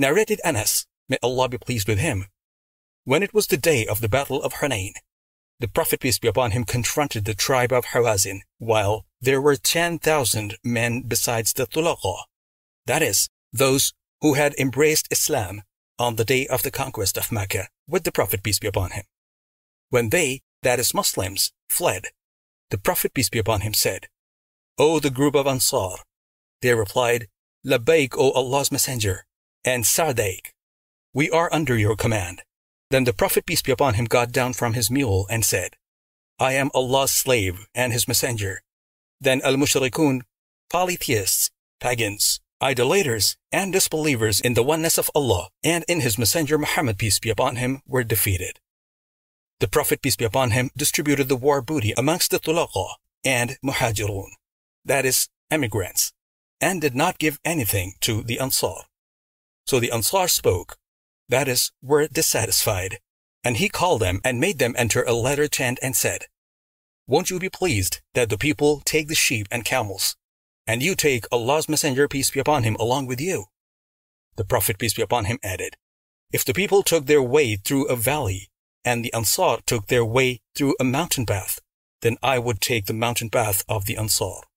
Narrated Anas, may Allah be pleased with him, when it was the day of the battle of Hunayn, the Prophet, peace be upon him, confronted the tribe of Hawazin, while there were 10,000 men besides the Tulaqa, that is, those who had embraced Islam on the day of the conquest of Mecca with the Prophet, peace be upon him. When they, that is Muslims, fled, the Prophet, peace be upon him, said, "O the group of Ansar," they replied, "Labbaik, O Allah's Messenger, and Sa'daik, we are under your command." Then the Prophet, peace be upon him, got down from his mule and said, "I am Allah's slave and his messenger." Then al-mushrikun, polytheists, pagans, idolaters, and disbelievers in the oneness of Allah and in his messenger Muhammad, peace be upon him, were defeated. The Prophet, peace be upon him, distributed the war booty amongst the Tulaqa and Muhajirun, that is, emigrants, and did not give anything to the Ansar. So the Ansar spoke, that is, were dissatisfied, and he called them and made them enter a leather tent and said, "Won't you be pleased that the people take the sheep and camels, and you take Allah's Messenger, peace be upon him, along with you?" The Prophet, peace be upon him, added, "If the people took their way through a valley, and the Ansar took their way through a mountain path, then I would take the mountain path of the Ansar."